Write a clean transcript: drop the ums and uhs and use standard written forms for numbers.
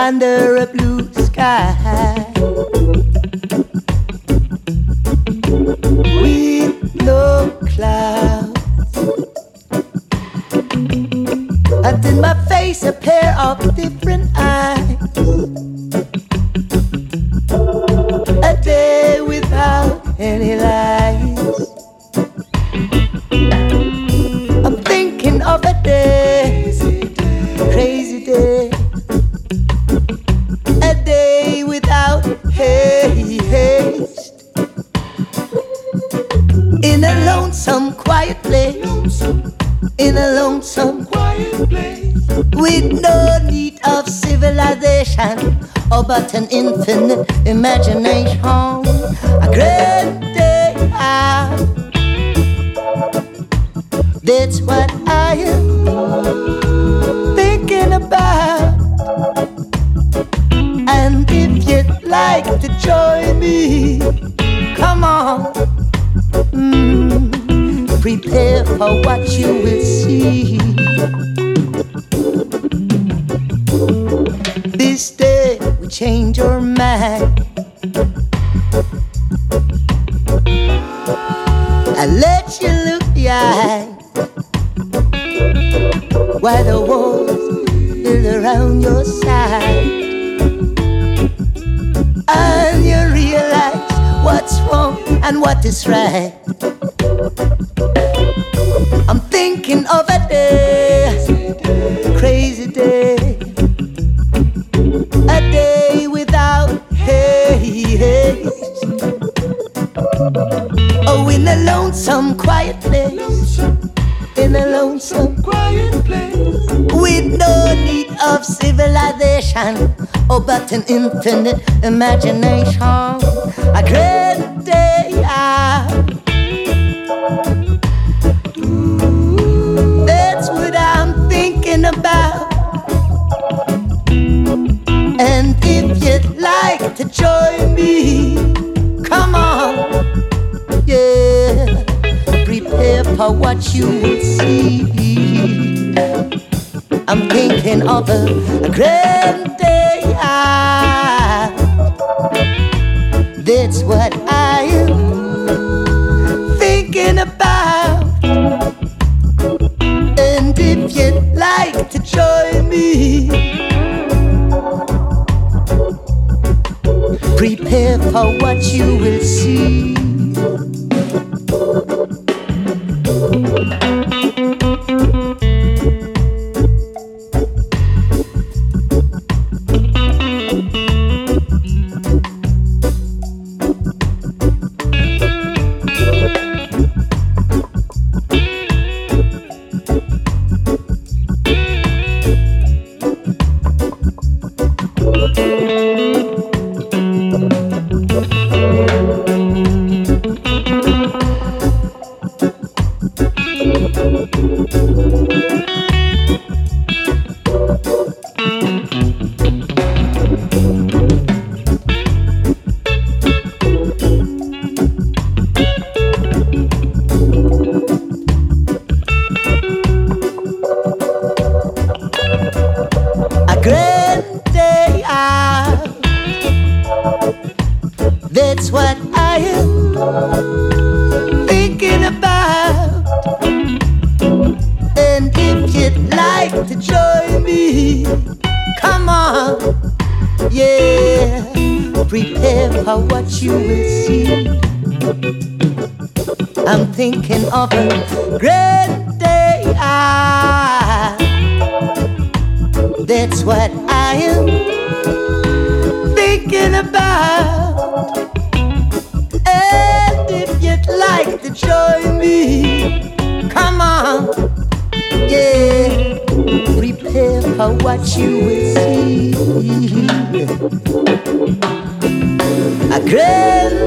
under a blue sky, with no clouds. And in my face a pair of different eyes. A day without any lies. I'm thinking of a day, crazy day. A day without haste. In a lonesome quiet place. In a lonesome quiet place, with no need of civilization or but an infinite imagination. A great day out. That's what I am thinking about. And if you'd like to join me, come on. Prepare for what you will see. This day will change your mind. I let you look behind while the walls build around your side, and you realize what's wrong and what is right. I'm thinking of a day, crazy day, a day without haste. Oh, in a lonesome quiet place, in a lonesome quiet place, with no need of civilization or but an infinite imagination. A great day out. That's what I'm thinking about. And if you'd like to join me, come on, yeah. Prepare for what you will see. I'm thinking of a great day out. That's what I am thinking about. And if you'd like to join me, prepare for what you will see. Thinking of a great day out. That's what I am thinking about. And if you'd like to join me, come on, yeah. Prepare for what you will see. A great